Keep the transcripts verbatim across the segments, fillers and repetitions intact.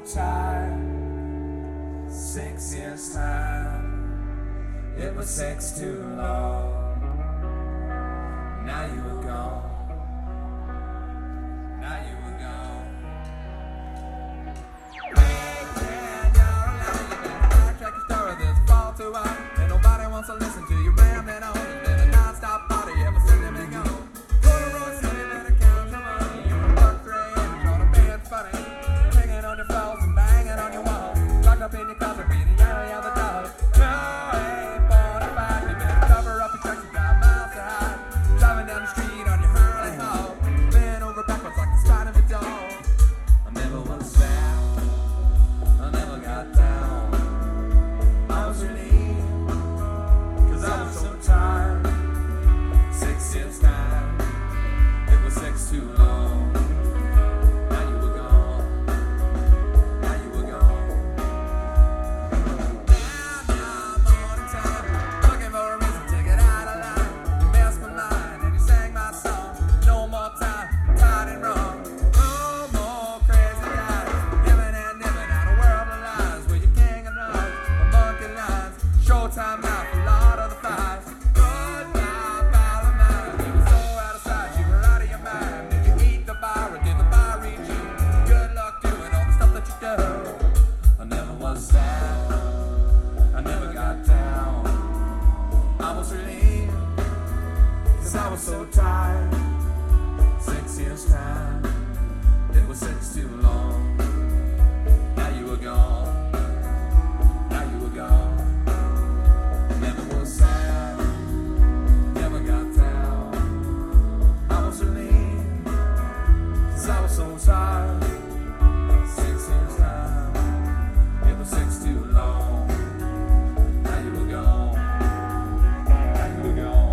tired. Six years time, it was sex too long. Now you were gone. Now you were gone. Hey, man, you're alive. You better backtrack your story. This fall too hot, and nobody wants to listen to you rambling on. It's been a non-stop party ever since you've been gone. Go to Roy City, better count your money. You were work three and you're gonna be funny. Hanging on your floors and banging on your wall. Locked up in your closet, beating your eye on the dog. No, ain't forty-five. You better cover up your tracks. You got miles to hide. Driving down the street on your Harley Hall. Bent over backwards like the spine of a dog. I never was sad. I never got down. I was relieved, cause I was so tired. Six years time, it was sex too long. Now you were gone. Now you were gone. Now, now I'm on in time, looking for a reason to get out of line. You messed my mind and you sang my song. No more time, tired and wrong. No more crazy eyes, giving and giving out a world of lies. Where you king of nuts, a monkey lines. Showtime now for Lord of the Flies. Goodbye, Ballerman. You were so out of sight, you were out of your mind. Did you eat the bar or did the bar reach you? Good luck doing all the stuff that you do. I never was sad, I never got down. I was relieved, cause I was so tired. Six years time, it was six too long. Now you were gone. Now you were gone. Never was sad, never got down. I was relieved, cause I was so tired. Six years time, it was six too long. Now you were gone. Now you were gone.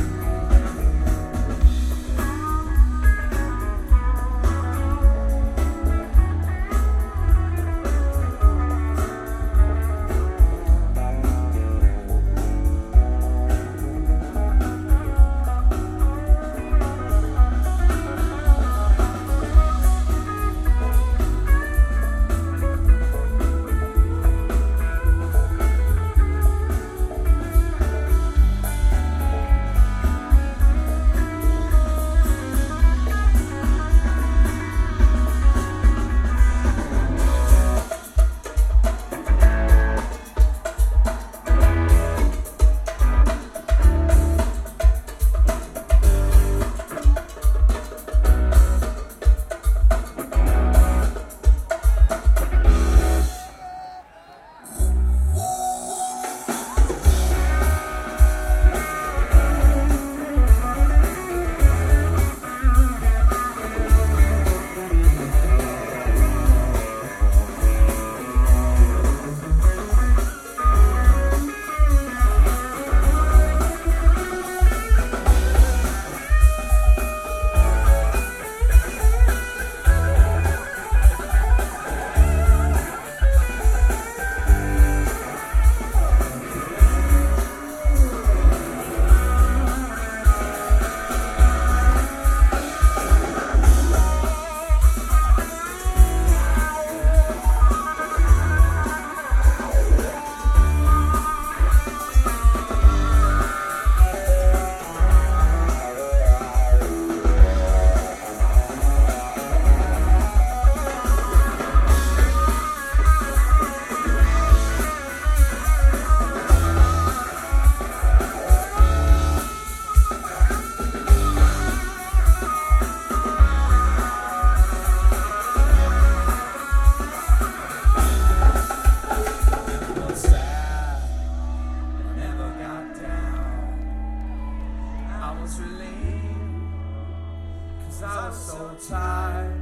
I was so tired.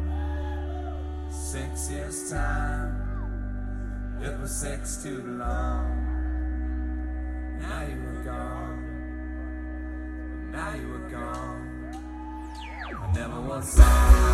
Six years time, it was six too long. Now you were gone. Now you were gone. I never was sad.